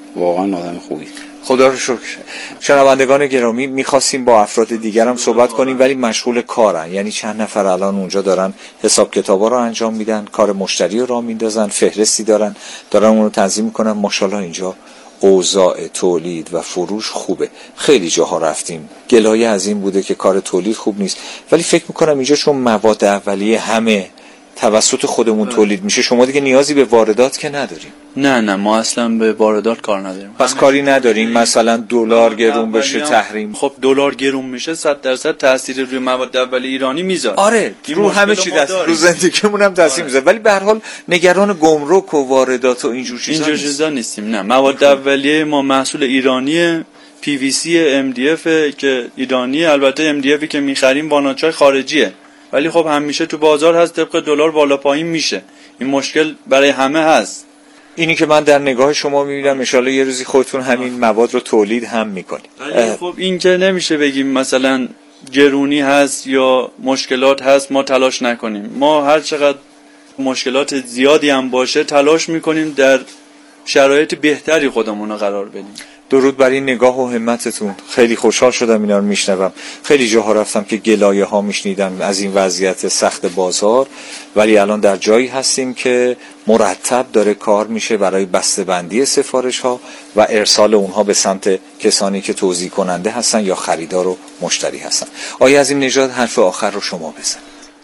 واقعا آدم خوبی. خدا رو شکر. شنوندگان گرامی، می‌خواستیم با افراد دیگر هم صحبت کنیم ولی مشغول کارن، یعنی چند نفر الان اونجا دارن حساب کتابا رو انجام میدن، کار مشتری رو راه میندازن، فهرستی دارن اون رو تنظیم میکنن. ماشاءالله اینجا اوضاع تولید و فروش خوبه. خیلی جاها رفتیم گلایه از این بوده که کار تولید خوب نیست، ولی فکر میکنم اینجا چون مواد اولیه همه توسط خودمون تولید میشه، شما دیگه نیازی به واردات که نداریم. نه ما اصلا به واردات کار نداریم. پس کاری نداریم مثلا دلار گرون بشه، تحریم. خب دلار گرون میشه 100% تاثیر روی مواد اولیه ایرانی میذاره. آره رو همه چی دست رو زندگیمون هم تاثیر میذاره، ولی به هر حال نگران گمرک و واردات و اینجور چیزا نیستیم. نه، مواد اولیه ما محصول ایرانیه، PVC MDF که ایرانیه. البته MDF که میخریم واناچای خارجیه، ولی خب همیشه تو بازار هست، طبق دلار بالا پایین میشه. این مشکل برای همه هست. اینی که من در نگاه شما میبینم ان شاءالله یه روزی خودتون همین مواد رو تولید هم میکنید. خب این که نمیشه بگیم مثلا گرونی هست یا مشکلات هست ما تلاش نکنیم. ما هر چقدر مشکلات زیادی هم باشه تلاش میکنیم در شرایط بهتری خودمون رو قرار بدیم. درود بر این نگاه و همتتون. خیلی خوشحال شدم اینا رو میشنوم. خیلی جاها رفتم که گلایه ها میشنیدم از این وضعیت سخت بازار، ولی الان در جایی هستیم که مرتب داره کار میشه برای بسته‌بندی سفارش ها و ارسال اونها به سمت کسانی که توزیع کننده هستن یا خریدار و مشتری هستن. آیا از این نژاد حرف آخر رو شما بزن؟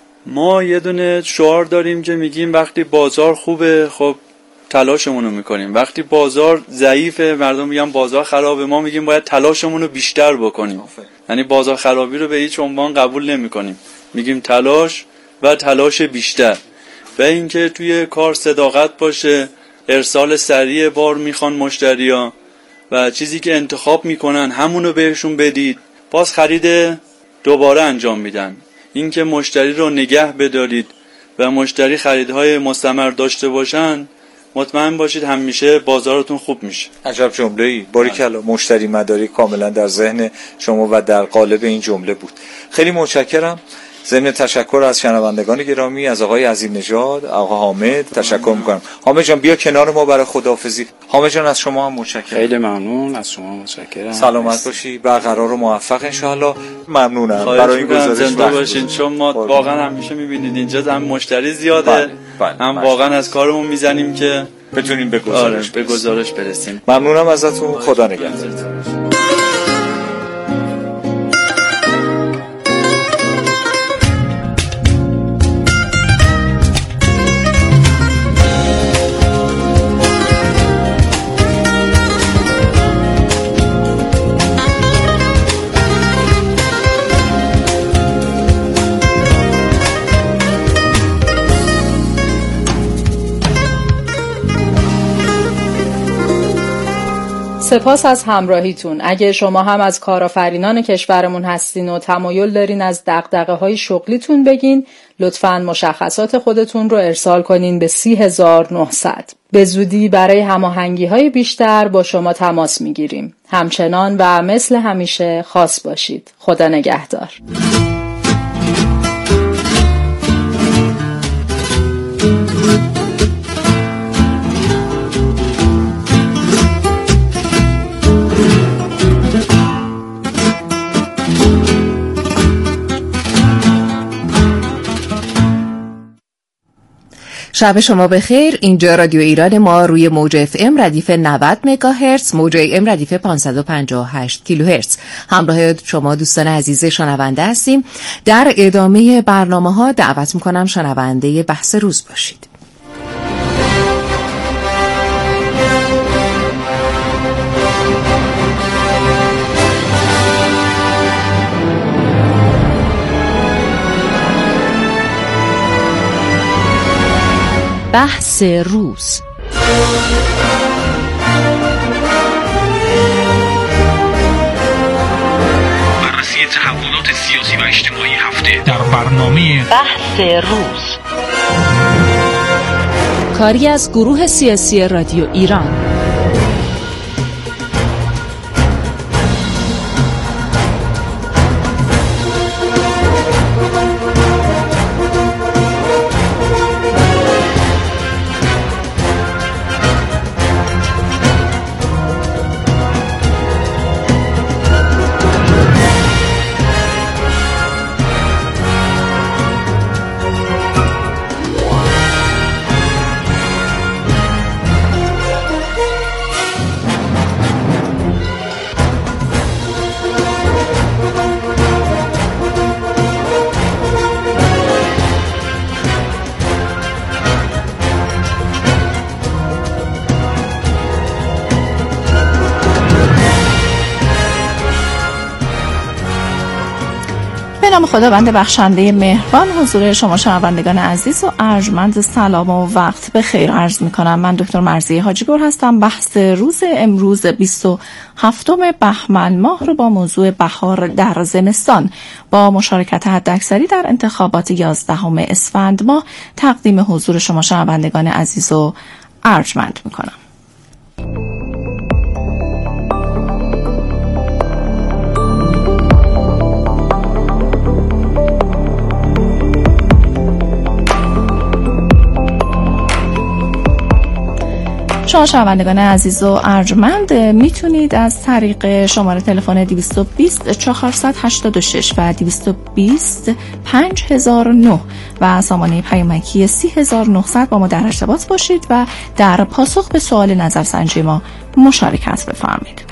ما یه دونه شعار داریم که میگیم وقتی بازار خوبه خب تلاشمون رو میکنیم، وقتی بازار ضعیفه مردم میگن بازار خرابه، ما میگیم باید تلاشمون رو بیشتر بکنیم. یعنی بازار خرابی رو به هیچ عنوان قبول نمیکنیم، میگیم تلاش و تلاش بیشتر. و اینکه توی کار صداقت باشه، ارسال سریع بار میخوان مشتری‌ها و چیزی که انتخاب میکنن همونو بهشون بدید، باز خرید دوباره انجام میدن. اینکه مشتری رو نگه بدارید و مشتری خریدهای مستمر داشته باشن، مطمئن باشید همیشه بازارتون خوب میشه. عجب جمله‌ای، باریکلا. مشتری مداری کاملا در ذهن شما و در قالب این جمله بود. خیلی متشکرم. ضمن تشکر از شنوندگان گرامی، از آقای عظیم نژاد، آقا حامد تشکر میکنم. حامد جان بیا کنار ما برای خداحافظی. حامد جان از شما هم متشکرم. خیلی ممنون از شما، متشکرم. سلامت باشی، برقرار و موفق ان شاء الله. ممنونم برای این گزارش. زنده باشین، چون ما واقعا همیشه میبینید اینجا هم مشتری زیاده، هم واقعا از کارمون میزنیم که بتونیم به گزارش برسیم. ممنونم ازتون. خدا نگهدار. سپاس از همراهیتون. اگه شما هم از کارآفرینان کشورمون هستین و تمایل دارین از دغدغه‌های شغلیتون بگین، لطفاً مشخصات خودتون رو ارسال کنین به 30900. به زودی برای هماهنگی‌های بیشتر با شما تماس میگیریم. همچنان و مثل همیشه خاص باشید. خدا نگهدار. شب شما بخیر. اینجا رادیو ایران، ما روی موج FM ردیف 90 مگاهرتز، موج AM ردیف 558 کیلوهرتز همراه شما دوستان عزیز شنونده هستیم. در ادامه برنامه‌ها دعوت می‌کنم شنونده بحث روز باشید. بحث روز. بررسی تحولات سیاسی و اجتماعی هفته در برنامه بحث روز، کاری از گروه سیاسی رادیو ایران. نام خداوند بخشنده مهربان حضور شما شنوندگان عزیز و ارجمند سلام و وقت بخیر عرض می‌کنم. من دکتر مرضیه حاجی پور هستم. بحث روز امروز 27 بهمن ماه رو با موضوع بهار در زمستان با مشارکت حداکثری در انتخابات 11 اسفند ماه تقدیم حضور شما شنوندگان عزیز و ارجمند می‌کنم. شما شنوندگان عزیز و ارجمند میتونید از طریق شماره تلفن 220 486 و 220 5009 و سامانه پیامکی 3900 با ما در ارتباط باشید و در پاسخ به سوال نظرسنجی ما مشارکت بفرمایید.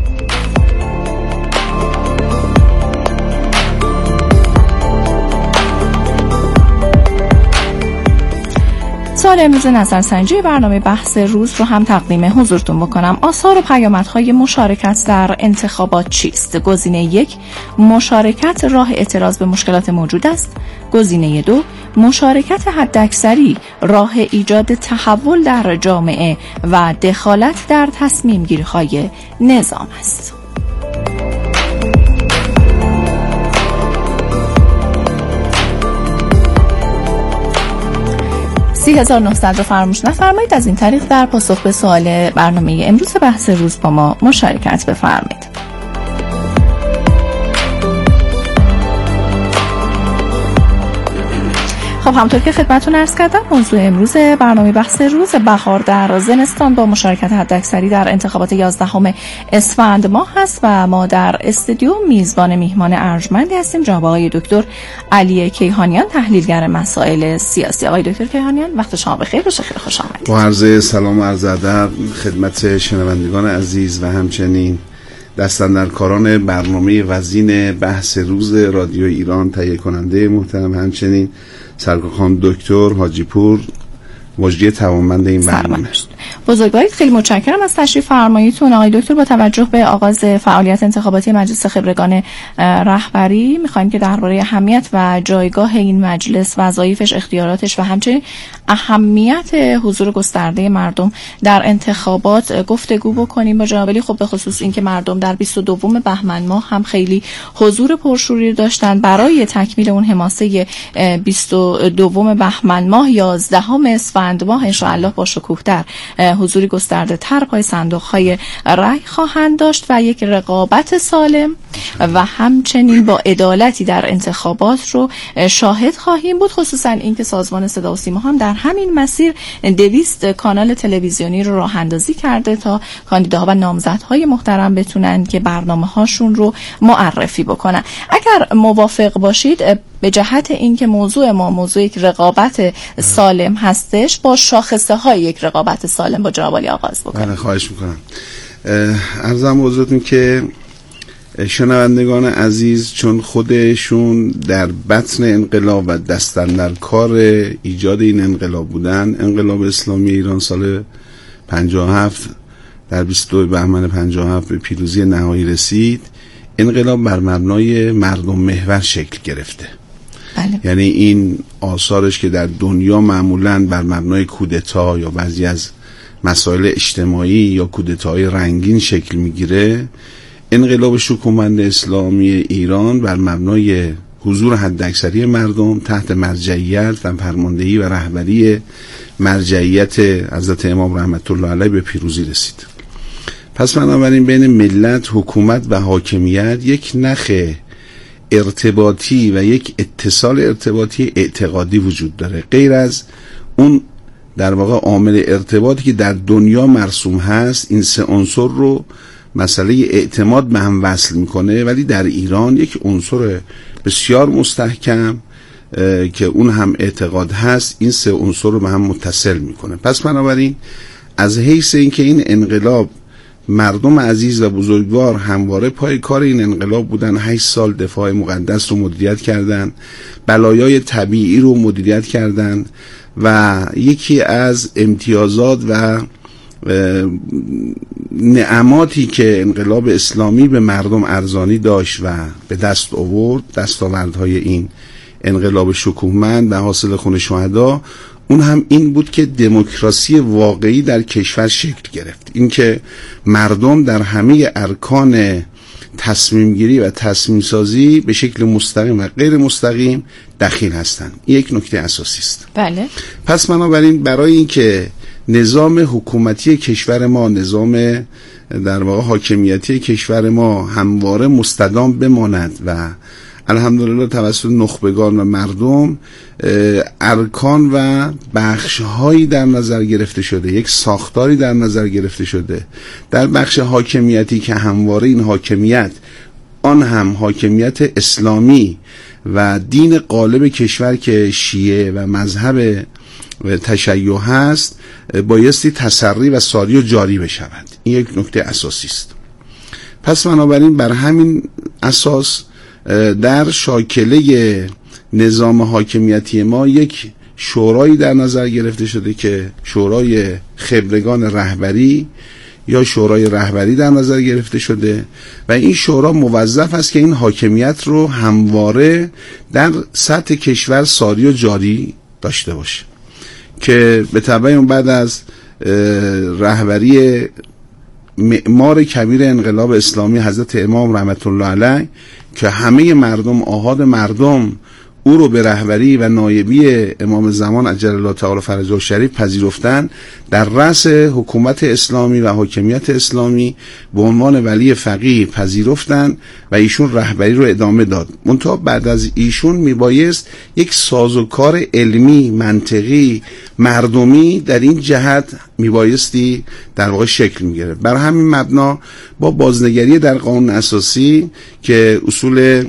سوال امروز نظرسنجی برنامه بحث روز رو هم تقدیم حضورتون بکنم. آثار و پیامدهای مشارکت در انتخابات چیست؟ گزینه 1 مشارکت راه اعتراض به مشکلات موجود است. گزینه 2 مشارکت حداکثری راه ایجاد تحول در جامعه و دخالت در تصمیم گیری های نظام است. 3900 رو فراموش نفرمایید. از این طریق در پاسخ به سوال برنامه امروز بحث روز با ما مشارکت بفرمایید. خب همونطور که خدمتتون عرض کردم موضوع امروز برنامه بحث روز بهار در زمستان با مشارکت حداکثری در انتخابات 11 اسفند ماه هست و ما در استودیو میزبان میهمان ارجمندی هستیم جناب آقای دکتر علی کیهانیان تحلیلگر مسائل سیاسی. آقای دکتر کیهانیان وقت شما بخیر باشه، خیلی خوش آمدید. با عرض سلام و عرض ادب خدمت شنوندگان عزیز و همچنین دستاندرکاران برنامه وزین بحث روز رادیو ایران، تهیه کننده محترم، همچنین سرکار دکتر حاجی پور مجری توانمند این برنامه. بزرگوارید، خیلی متشکرم از تشریف فرماییتون. آقای دکتر با توجه به آغاز فعالیت انتخاباتی مجلس خبرگان رهبری می‌خوایم که درباره اهمیت و جایگاه این مجلس، وظایفش، اختیاراتش و همچنین اهمیت حضور گسترده مردم در انتخابات گفتگو بکنیم با جناب علی. خب به خصوص اینکه مردم در 22 بهمن ماه هم خیلی حضور پرشوری داشتن برای تکمیل اون حماسه 22 بهمن ماه 11 اسفند ماه ان شاء الله با شکوه‌تر حضوری گسترده تر پای صندوق‌های رای خواهند داشت و یک رقابت سالم و همچنین با عدالتی در انتخابات رو شاهد خواهیم بود. خصوصا اینکه سازمان صدا و سیما هم در همین مسیر 200 کانال تلویزیونی رو راه اندازی کرده تا کاندیداها و نامزدهای محترم بتونن که برنامه‌هاشون رو معرفی بکنن. اگر موافق باشید به جهت اینکه موضوع ما موضوع یک رقابت سالم هستش با شاخصه های یک رقابت سالم با جناب علی آغاز بکنم. بله خواهش میکنم. عرضم حضورتون که شنوندگان عزیز چون خودشون در بطن انقلاب و دستاندرکار ایجاد این انقلاب بودن، انقلاب اسلامی ایران سال 57 در 22 بهمن 57 به پیروزی نهایی رسید. انقلاب بر مبنای مردم محور شکل گرفته. بله. یعنی این آثارش که در دنیا معمولاً بر مبنای کودتا یا بعضی از مسائل اجتماعی یا کودتاهای رنگین شکل میگیره، انقلاب شکوهمند اسلامی ایران بر مبنای حضور حداکثری مردم تحت مرجعیت و فرماندهی و رهبری مرجعیت حضرت امام رحمت الله علیه به پیروزی رسید. پس بنابراین بین ملت، حکومت و حاکمیت یک نخ ارتباطی و یک اتصال ارتباطی اعتقادی وجود داره. غیر از اون در واقع عامل ارتباطی که در دنیا مرسوم هست، این سه عنصر رو مسئله اعتماد به هم وصل میکنه، ولی در ایران یک عنصر بسیار مستحکم که اون هم اعتقاد هست این سه عنصر رو به هم متصل میکنه. پس بنابراین از حیث اینکه این انقلاب مردم عزیز و بزرگوار همواره پای کار این انقلاب بودن، 8 سال دفاع مقدس رو مدیریت کردن، بلایای طبیعی رو مدیریت کردن و یکی از امتیازات و نعماتی که انقلاب اسلامی به مردم ارزانی داشت و به دست آورد، دستاوردهای این انقلاب شکوهمند و حاصل خون شهدا، اون هم این بود که دموکراسی واقعی در کشور شکل گرفت. این که مردم در همه ارکان تصمیم گیری و تصمیم سازی به شکل مستقیم و غیر مستقیم دخیل هستند. این یک نکته اساسی است. بله. پس بنابراین برای اینکه نظام حکومتی کشور ما، نظام در واقع حاکمیتی کشور ما همواره مستدام بماند و الحمدلله توسط نخبگان و مردم ارکان و بخش‌هایی در نظر گرفته شده، یک ساختاری در نظر گرفته شده در بخش حاکمیتی که همواره این حاکمیت، آن هم حاکمیت اسلامی و دین غالب کشور که شیعه و مذهب تشیع هست، بایستی تسری و ساری و جاری بشود. این یک نکته اساسی است. پس بنابراین بر همین اساس در شاکله نظام حاکمیتی ما یک شورایی در نظر گرفته شده که شورای خبرگان رهبری یا شورای رهبری در نظر گرفته شده و این شورا موظف است که این حاکمیت رو همواره در سطح کشور ساری و جاری داشته باشه، که به تبع اون بعد از رهبری معمار کبیر انقلاب اسلامی حضرت امام رحمت الله علیه که همه مردم، آحاد مردم او رو به رهبری و نایبی امام زمان عجل الله تعالی فرجه الشریف پذیرفتن، در رأس حکومت اسلامی و حاکمیت اسلامی به عنوان ولی فقیه پذیرفتن و ایشون رهبری رو ادامه داد. منتها بعد از ایشون میبایست یک سازوکار علمی، منطقی، مردمی در این جهت میبایستی در واقع شکل میگیره. بر همین مبنا با بازنگری در قانون اساسی که اصول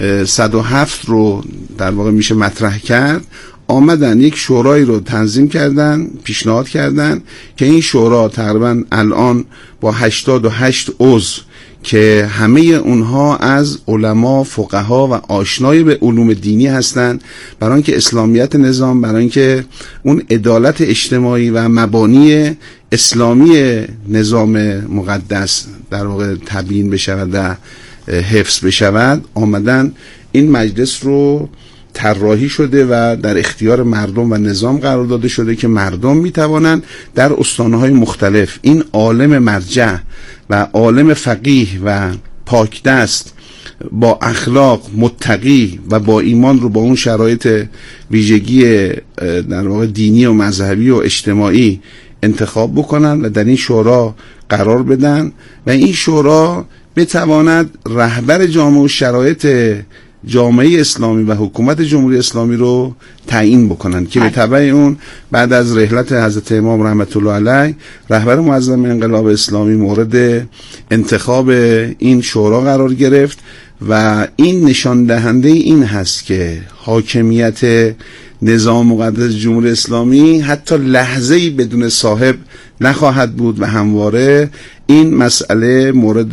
107 رو در واقع میشه مطرح کرد، آمدن یک شورایی رو تنظیم کردن، پیشنهاد کردن که این شورا تقریبا الان با 88 عضو که همه اونها از علما، فقها و آشنای به علوم دینی هستند، برای اینکه اسلامیت نظام، برای اینکه اون عدالت اجتماعی و مبانی اسلامی نظام مقدس در واقع تبیین بشود و حفظ بشود، آمدن این مجلس رو طراحی شده و در اختیار مردم و نظام قرار داده شده که مردم میتوانند در استانه‌های مختلف این عالم مرجع و عالم فقیه و پاکدست با اخلاق، متقی و با ایمان رو با اون شرایط ویژگی در واقع دینی و مذهبی و اجتماعی انتخاب بکنن و در این شورا قرار بدن و این شورا بتواند رهبر جامعه و شرایط جامعه اسلامی و حکومت جمهوری اسلامی رو تعیین بکنن که به تبع اون بعد از رحلت حضرت امام رحمت الله علیه رهبر معظم انقلاب اسلامی مورد انتخاب این شورا قرار گرفت و این نشان دهنده این هست که حاکمیت نظام مقدس جمهوری اسلامی حتی لحظه‌ای بدون صاحب نخواهد بود و همواره این مسئله مورد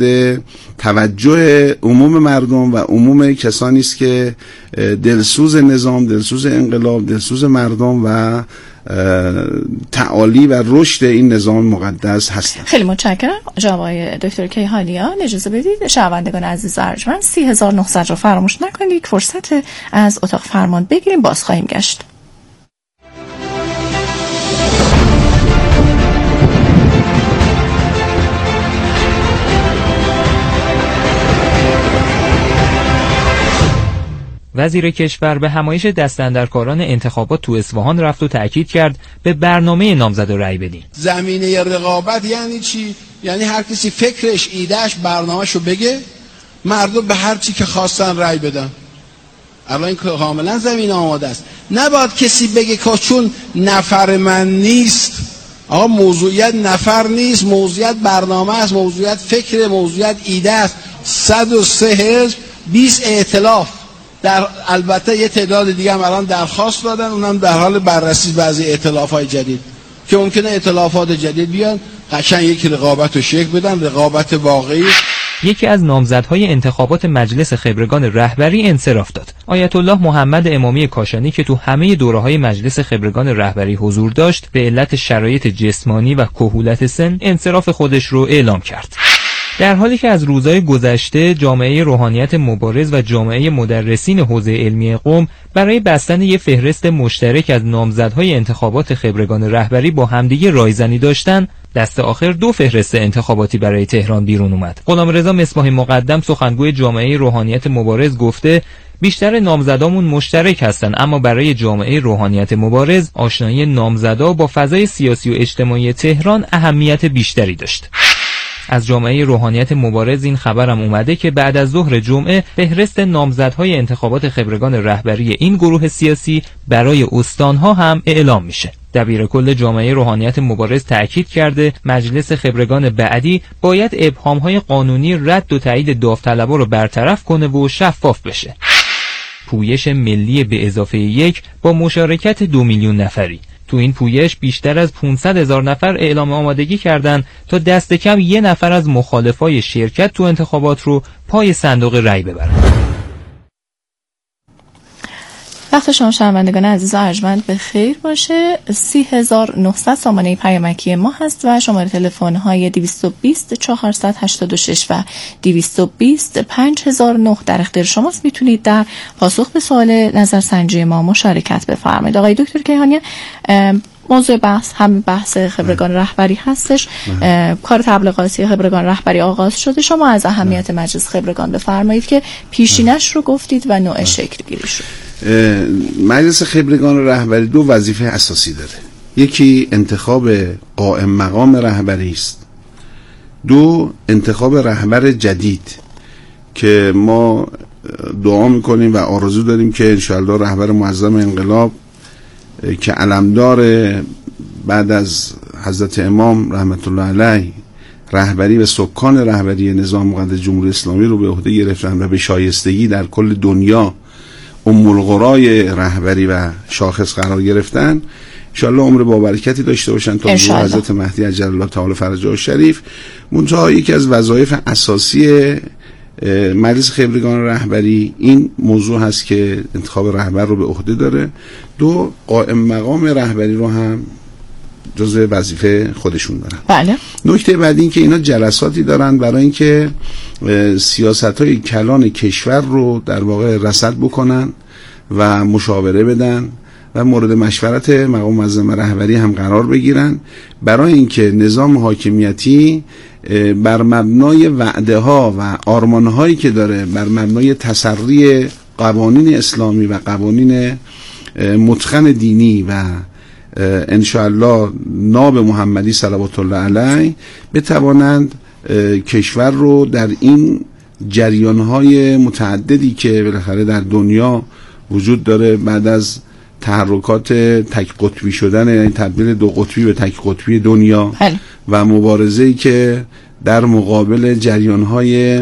توجه عموم مردم و عموم کسانی است که دلسوز نظام، دلسوز انقلاب، دلسوز مردم و تعالی و رشد این نظام مقدس هستند. خیلی متشکرم جناب آقای دکتر کیهانیان. اجازه بدید شنوندگان عزیز و ارجمند 30900 رو فراموش نکنید، فرصت از اتاق فرمان بگیریم، باز خواهیم گشت. وزیر کشور به همایش دستاندرکاران انتخابات تو اصفهان رفت و تأکید کرد به برنامه نامزد و رأی بدین. زمینه رقابت یعنی چی؟ یعنی هر کسی فکرش، ایدهش، برنامه‌شو بگه، مردم به هر چی که خواستن رأی بدن. الان این کاملا زمینه آماده است. نباید کسی بگه که چون نفر من نیست. آقا موضوعیت نفر نیست، موضوعیت برنامه است، موضوعیت فکر، موضوعیت ایده است. 103 حزب، 20 ائتلاف. در البته یه تعداد دیگه هم الان درخواست دادن، اونم در حال بررسی بعضی ائتلاف‌های جدید که ممکنه ائتلافات جدید بیان قشنگ یک رقابت رو شکل بدن، رقابت واقعی. یکی از نامزدهای انتخابات مجلس خبرگان رهبری انصراف داد. آیت الله محمد امامی کاشانی که تو همه دوره‌های مجلس خبرگان رهبری حضور داشت، به علت شرایط جسمانی و کهولت سن انصراف خودش رو اعلام کرد. در حالی که از روزهای گذشته جامعه روحانیت مبارز و جامعه مدرسین حوزه علمی قم برای بستن یک فهرست مشترک از نامزدهای انتخابات خبرگان رهبری با همدیگه رایزنی داشتن، دست آخر 2 فهرست انتخاباتی برای تهران بیرون اومد. غلامرضا مصباحی مقدم سخنگوی جامعه روحانیت مبارز گفته بیشتر نامزدامون مشترک هستن، اما برای جامعه روحانیت مبارز آشنایی نامزدا با فضای سیاسی و اجتماعی تهران اهمیت بیشتری داشت. از جامعه روحانیت مبارز این خبرم اومده که بعد از ظهر جمعه فهرست نامزدهای انتخابات خبرگان رهبری این گروه سیاسی برای استانها هم اعلام میشه. دبیر کل جامعه روحانیت مبارز تأکید کرده مجلس خبرگان بعدی باید ابهامهای قانونی رد و تایید داوطلبا رو برطرف کنه و شفاف بشه. پویش ملی به اضافه 1 با مشارکت 2 میلیون نفری. تو این پویش بیشتر از 500,000 نفر اعلام آمادگی کردند تا دست کم 1 نفر از مخالفای شرکت تو انتخابات رو پای صندوق رای ببرن. وقت شما شنوندگان عزیز و ارجمند به خیر باشه. 30,900 سامانه پیامکی ما هست و شماره تلفن های 220 486 و 220 5009 در اختیار شماست. میتونید در پاسخ به سوال نظرسنجی ما مشارکت بفرمایید. آقای دکتر کیهانی، موضوع بحث هم بحث خبرگان رهبری هستش. کار تبلیغاتی خبرگان رهبری آغاز شده. شما از اهمیت مجلس خبرگان بفرمایید که پیشینش رو گفتید و نوع شکل گیری شد. مجلس خبرگان رهبری 2 وظیفه اساسی داره. یکی انتخاب قائم مقام رهبری است، 2 انتخاب رهبر جدید که ما دعا میکنیم و آرزو داریم که انشاءالله رهبر معظم انقلاب که علمدار بعد از حضرت امام رحمت الله علیه رهبری و سکان رهبری نظام مقدس جمهوری اسلامی رو به عهده گرفتن و به شایستگی در کل دنیا ام القرای رهبری و شاخص قرار گرفتن، انشاءالله عمر با برکتی داشته باشن تا حضور حضرت مهدی عجل الله تعالی فرجه الشریف. منتها یکی از وظایف اساسی مجلس خبرگان رهبری این موضوع هست که انتخاب رهبر رو به عهده داره. 2 قائم مقام رهبری رو هم جزء وظیفه خودشون دارن. بله. نکته بعدی این که اینا جلساتی دارن برای اینکه سیاست‌های کلان کشور رو در واقع رصد بکنن و مشاوره بدن و مورد مشورت مقام معظم رهبری هم قرار بگیرن برای اینکه نظام حاکمیتی بر مبنای وعده ها و آرمان هایی که داره، بر مبنای تسری قوانین اسلامی و قوانین متقن دینی و انشاءالله ناب محمدی صلوات الله علیه بتوانند کشور رو در این جریان‌های متعددی که بالاخره در دنیا وجود داره بعد از تحرکات تک قطبی شدن، یعنی تبدیل 2 قطبی به تک قطبی دنیا و مبارزه‌ای که در مقابل جریان‌های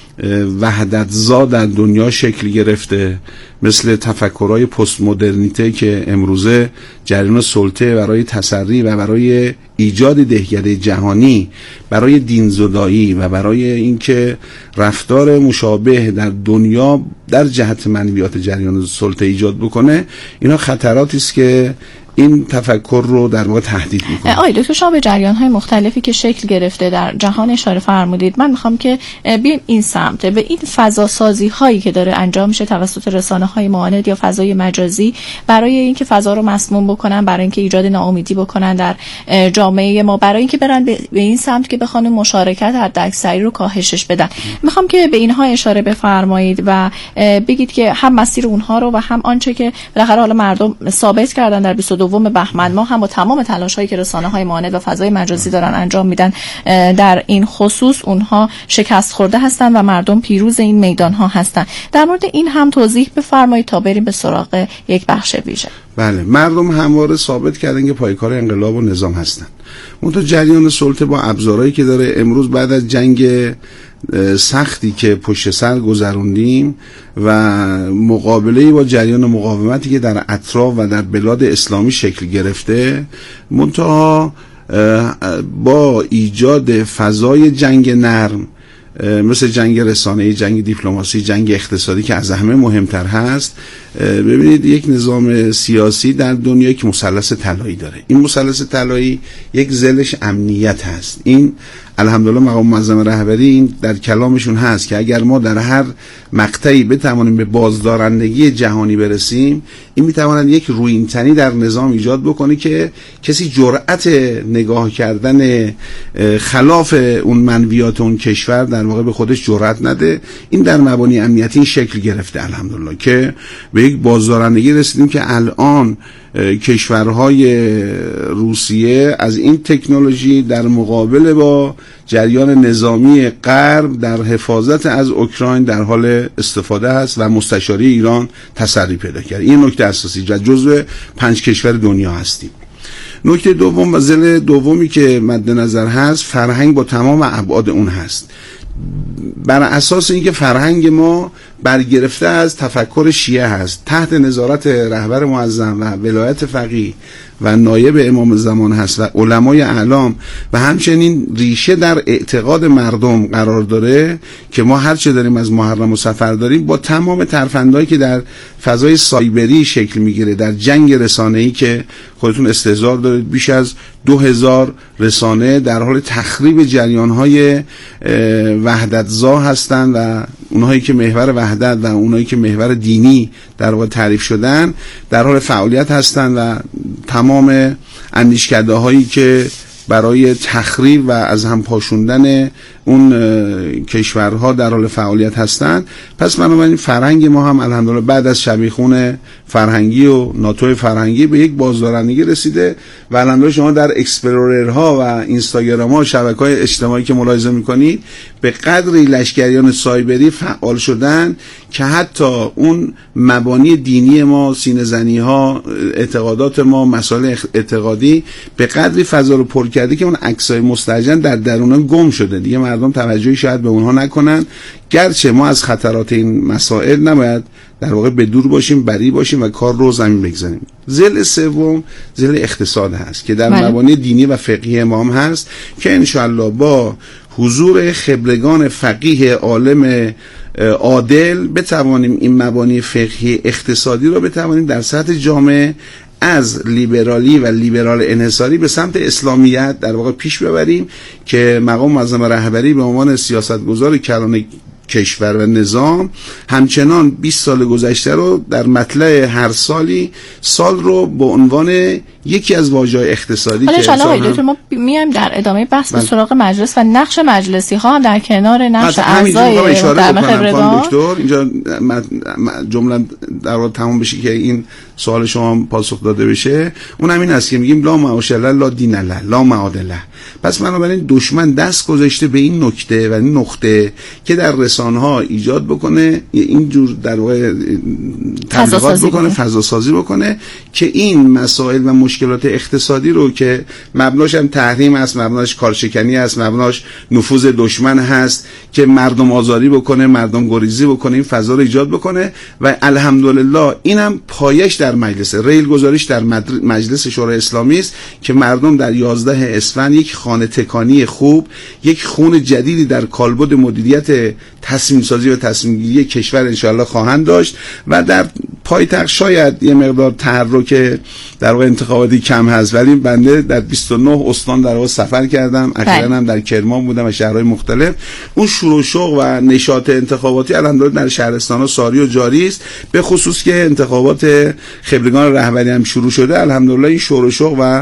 وحدت‌زا در دنیا شکل گرفته، مثل تفکرهای پست مدرنیته که امروزه جریان سلطه برای تسری و برای ایجاد دهگره جهانی، برای دینزدایی و برای اینکه رفتار مشابه در دنیا در جهت منویات جریان سلطه ایجاد بکنه، اینا خطراتی است که این تفکر رو در واقع تهدید میکنه. آقای دکتر، شما به جریان‌های مختلفی که شکل گرفته در جهان اشاره فرمودید. من میخوام که بیایم این سمت، به این فضا سازی هایی که داره انجام میشه توسط رسانه‌های معاند یا فضای مجازی برای اینکه فضا رو مسموم بکنن، برای اینکه ایجاد ناامیدی بکنن در جامعه ما، برای اینکه برن به این سمت که بخوان مشارکت حداکثری رو کاهشش بدن. میخوام که به اینها اشاره بفرمایید و بگید که هم مسیر اونها رو و هم آنچه که بالاخره حالا مردم ثابت کردن در 22 بهمن ماه هم با تمام تلاش‌هایی که رسانه‌های معاند و فضای مجازی دارن انجام میدن در این خصوص اونها شکست خورده هستن و مردم پیروز این میدان‌ها هستن. در مورد این هم توضیح بفرمایید تا بریم به سراغ یک بخش ویژه. بله، مردم همواره ثابت کردن که پایکار انقلاب و نظام هستن. اون جریان سلطه با ابزارهایی که داره امروز بعد از جنگ سختی که پشت سر گذروندیم و مقابله با جریان مقاومتی که در اطراف و در بلاد اسلامی شکل گرفته، منتها با ایجاد فضای جنگ نرم مثل جنگ رسانه‌ای، جنگ دیپلماسی، جنگ اقتصادی که از همه مهمتر هست. ببینید یک نظام سیاسی در دنیا یک مثلث طلایی داره. این مثلث طلایی یک ضلعش امنیت هست. این الحمدلله مقام معظم رهبری این در کلامشون هست که اگر ما در هر مقطعی بتوانیم به بازدارندگی جهانی برسیم، این میتواند یک رویینتنی در نظام ایجاد بکنه که کسی جرأت نگاه کردن خلاف اون منویات اون کشور در واقع به خودش جرأت نده. این در مبانی امنیتی این شکل گرفته الحمدلله که به یک بازدارندگی رسیدیم که الان کشورهای روسیه از این تکنولوژی در مقابل با جریان نظامی غرب در حفاظت از اوکراین در حال استفاده است و مستشاری ایران تسری پیدا کرد. این نکته اساسی، جزو 5 کشور دنیا هستیم. نکته دوم و ضلع دومی که مد نظر هست، فرهنگ با تمام ابعاد اون هست. بر اساس اینکه فرهنگ ما برگرفته از تفکر شیعه هست، تحت نظارت رهبر معظم و ولایت فقیه و نایب امام زمان هست و علمای اعلام و همچنین ریشه در اعتقاد مردم قرار داره که ما هرچه داریم از محرم و صفر داریم، با تمام ترفندهایی که در فضای سایبری شکل میگیره، در جنگ رسانه‌ای که خودتون استحضار دارید، بیش از 2000 رسانه در حال تخریب جریان‌های وحدت‌زا هستند و اونهایی که محور وحدت و اونهایی که محور دینی در واقع تعریف شدن در حال فعالیت هستند و تمام اندیشکده‌هایی که برای تخریب و از هم پاشوندن اون کشورها در حال فعالیت هستند. پس بنابراین فرهنگ ما هم الحمدلله بعد از شبیخون فرهنگی و ناتو فرهنگی به یک بازدارندگی رسیده و الحمدلله شما در اکسپلوررها و اینستاگرام ها و شبکه‌های اجتماعی که ملاحظه می‌کنید به قدری لشکریان سایبری فعال شدن که حتی اون مبانی دینی ما، سینه‌زنی ها، اعتقادات ما، مسائل اعتقادی به قدری فضا رو پر کرده که اون عکسای مستهجن در درونن گم شده. دیگه مردم توجهی شاید به اونها نکنن، گرچه ما از خطرات این مسائل نباید در واقع به دور باشیم، بری باشیم و کار رو زمین بگذاریم. ضلع سوم ضلع اقتصاد هست که در مبانی دینی و فقهی امام هست که انشاءالله با حضور خبرگان فقیه عالم عادل بتوانیم این مبانی فقهی اقتصادی رو بتوانیم در سطح جامعه از لیبرالی و لیبرال انحصاری به سمت اسلامیت در واقع پیش ببریم که مقام معظم رهبری به عنوان سیاستگزار کلان کشور و نظام همچنان 20 سال گذشته رو در مطلع هر سال رو به عنوان یکی از واژه‌های اقتصادی که حالا ما میایم در ادامه بحث به سراغ مجلس و نقش مجلسی ها هم در کنار نقش اعضای محترم خبرگان. دکتر اینجا جمله در واقع تمام بشه که این سوال شما پاسخ داده بشه. اون همین است که میگیم لا معاش الله لا دین الله لا معاد الله. پس بنابراین دشمن دست گذاشته به این نکته و این نقطه که در رسانه‌ها ایجاد بکنه، اینجور در واقع تبلیغات بکنه، فضا سازی بکنه که این مسائل و مشکلات اقتصادی رو که مبناش هم تحریم است، مبناش کارشکنی است، مبناش نفوذ دشمن هست که مردم آزاری بکنه، مردم گریزی بکنه، این فضا رو ایجاد بکنه و الحمدلله اینم پایش در مجلس ریل گذاریش در مجلس شورای اسلامی است که مردم در 11 اسفند یک خانه تکانی خوب، یک خون جدیدی در کالبد مدیریت تصمیم سازی و تصمیم گیری کشور انشاءالله خواهند داشت و در پایتخت شاید یه مقدار تحرک در واقع انتخاباتی کم هست، ولی بنده در 29 استان در واقع سفر کردم، اخیراً هم در کرمان بودم و شهرهای مختلف. اون شور و شوق و نشاط انتخاباتی الحمدلله در شهرستان‌ها ساری و جاری است، به خصوص که انتخابات خبرگان رهبری هم شروع شده. الحمدلله این شور و شوق و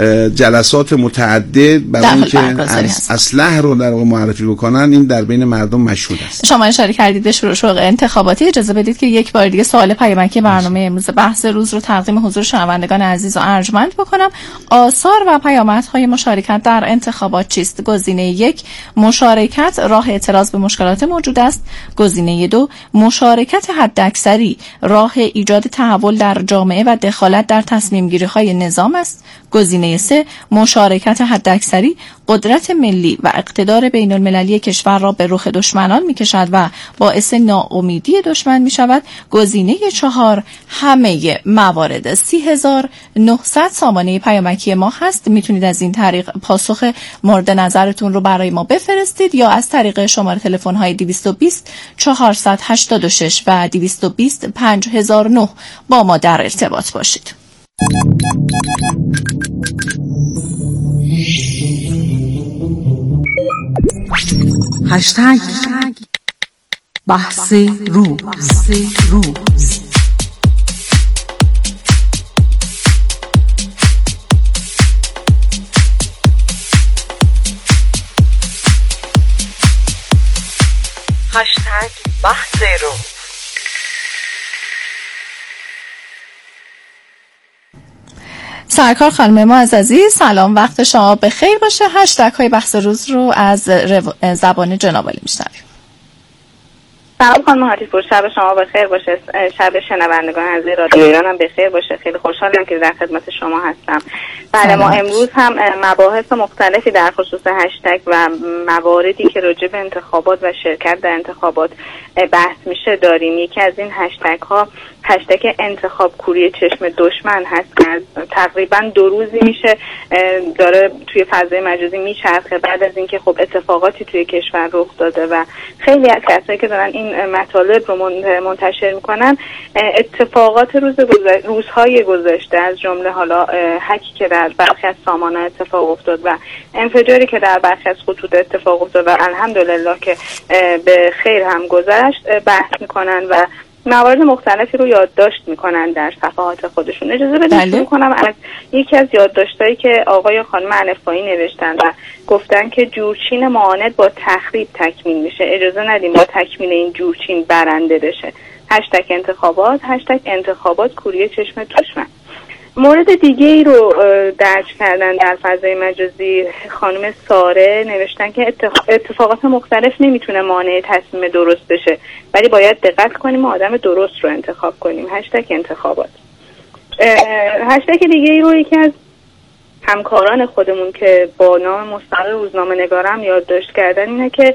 جلسات متعدد برای اینکه اصلاح رو در واقع معرفی بکنن این در بین مردم مشهود است. شما اشاره کردید به شور و شوق انتخاباتی، اجازه بدید که یک بار دیگه سوال پیامکی برنامه امروز بحث روز رو تقدیم حضور شنوندگان عزیز و ارجمند بکنم. آثار و پیامدهای مشارکت در انتخابات چیست؟ گزینه 1 مشارکت راه اعتراض به مشکلات موجود است. گزینه 2 مشارکت حداکثری راه ایجاد تحول در جامعه و دخالت در تصمیم گیری های نظام است. گزینه 3 مشارکت حداکثری قدرت ملی و اقتدار بین المللی کشور را به رخ دشمنان می کشد و باعث ناامیدی دشمن می شود، گزینه 4 همه موارد 3900 سامانه پیامکی ما هست. میتونید از این طریق پاسخ مورد نظرتون رو برای ما بفرستید یا از طریق شماره تلفن های 220 486 و 220 5009 با ما در ارتباط باشید. هشتگ بحث روز. هشتگ بحث روز. سرکار خانم معززی، سلام، وقت شما بخیر باشه. هشتگ های بحث روز رو از زبان جناب عالی میشنویم. سلام خانم حاتی‌پور، شب شما بخیر باشه، شب شنوندگان عزیز رادیو ایران هم بخیر باشه. خیلی خوشحالم که در خدمت شما هستم. بله، ما امروز هم مباحث مختلفی در خصوص هشتگ و مواردی که راجع به انتخابات و شرکت در انتخابات بحث میشه داریم. یکی از این هشتگ ها هشتگ انتخاب کوری چشم دشمن هست که تقریبا 2 روزی میشه داره توی فضای مجازی میچرخه بعد از اینکه خب اتفاقاتی توی کشور رخ داده و خیلی از کسایی که دارن این مطالب رو منتشر میکنن اتفاقات روزهای گذشته، از جمله حالا هکی که در برخی از سامانه اتفاق افتاد و انفجاری که در برخی از خطوط اتفاق افتاد و الحمدلله که به خیر هم گذشت بحث میکنن و موارد مختلفی رو یادداشت میکنن در صفحات خودشون. اجازه بدید شروع کنم از یکی از یادداشت‌هایی که آقای خانم الفایی نوشتن و گفتن که جورچین معاند با تخریب تکمیل میشه. اجازه ندیم با تکمیل این جورچین برنده بشه. هشتگ انتخابات، هشتگ انتخابات کوری چشم دشمن. مورد دیگه ای رو درج کردن در فضای مجازی خانم ساره نوشتن که اتفاقات مختلف نمیتونه مانع تصمیم درست بشه، ولی باید دقت کنیم و آدم درست رو انتخاب کنیم. هشتگ انتخابات. هشتگ دیگه ای رو یکی از همکاران خودمون که با نام مستقل روزنامه نگارم یادداشت کردن اینه که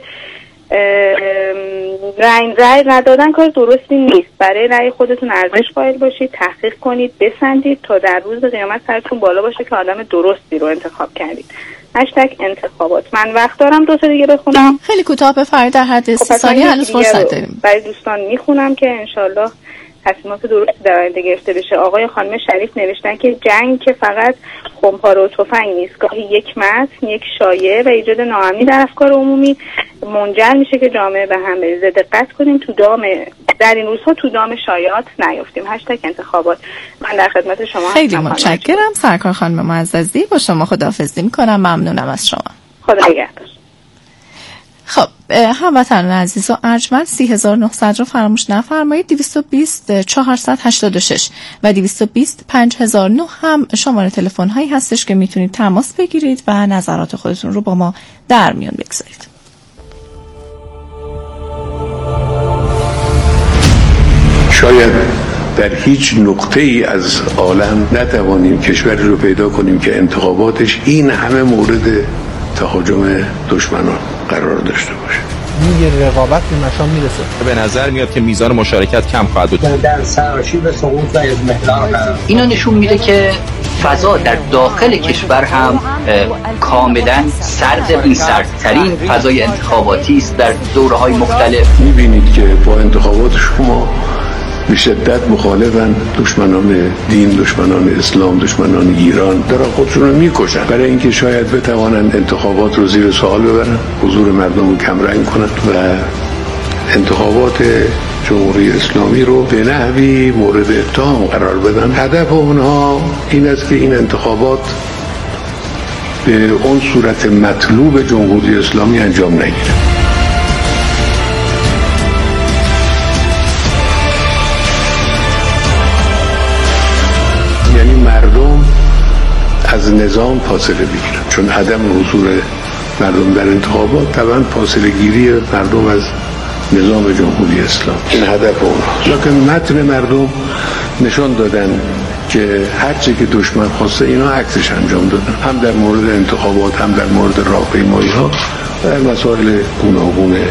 رأی ندادن کار درستی نیست. برای رأی خودتون ارزش قائل باشید، تحقیق کنید، بسنجید تا در روز قیامت سرتون بالا باشه که آدم درستی رو انتخاب کردید. هشتگ انتخابات. من وقت دارم 2 تا دیگه بخونم. خیلی کوتاه بفرمایید، در حد 30 ثانیه هنوز فرصت داریم. برای دوستان میخونم که انشالله تصمیمات درستی در آینده گرفته بشه. آقای خانم شریف نوشتن که جنگ که فقط خمپاره و تفنگ نیست، گاهی یک متن، یک شایعه و ایجاد ناامنی در افکار عمومی منجر میشه که جامعه به هم بریزه. دقت کنیم در این روزها تو دام شایعات نیفتیم. هشتگ انتخابات. من در خدمت شما هستم. خیلی متشکرم سرکار خانم معززی، با شما خداحافظی میکنم. ممنونم از شما. خدا نگهدار. خب هموطنان عزیز و ارجمند، 3900 رو فراموش نفرمایید. 220 486 و 220 5009 هم شماره تلفن هایی هستش که میتونید تماس بگیرید و نظرات خودتون رو با ما در میان بگذارید. شاید در هیچ نقطه ای از عالم نتوانیم کشوری رو پیدا کنیم که انتخاباتش این همه مورد تهاجم دشمنان قرار داشته باشه. یه رقابت به مشام میرسه. به نظر میاد که میزان مشارکت کم خواهد بود. در سراشیب سقوط و اضمحلال اینا نشون میده که فضا در داخل کشور هم کاملا سرد، این سردترین فضای انتخاباتی است در دوره‌های مختلف. میبینید که با انتخابات شما به شدت مخالفن، دشمنان دین، دشمنان اسلام، دشمنان ایران دارن خودشون رو میکشن برای اینکه شاید بتوانن انتخابات رو زیر سوال ببرن، حضور مردم رو کمرنگ کنن و انتخابات جمهوری اسلامی رو به نحوی مورد اتهام قرار بدن. هدف اونها این است که این انتخابات به اون صورت مطلوب جمهوری اسلامی انجام نگیره. یعنی مردم از نظام فاصله بگیرن، چون عدم حضور مردم در انتخابات طبعا فاصله گیری مردم از نظام جمهوری اسلام این هدف اونهاست. لکن متن مردم نشان دادن که هر چی که دشمن خواسته اینا عکسش انجام دادن، هم در مورد انتخابات هم در مورد راهپیمایی‌ها و مسائل گوناگون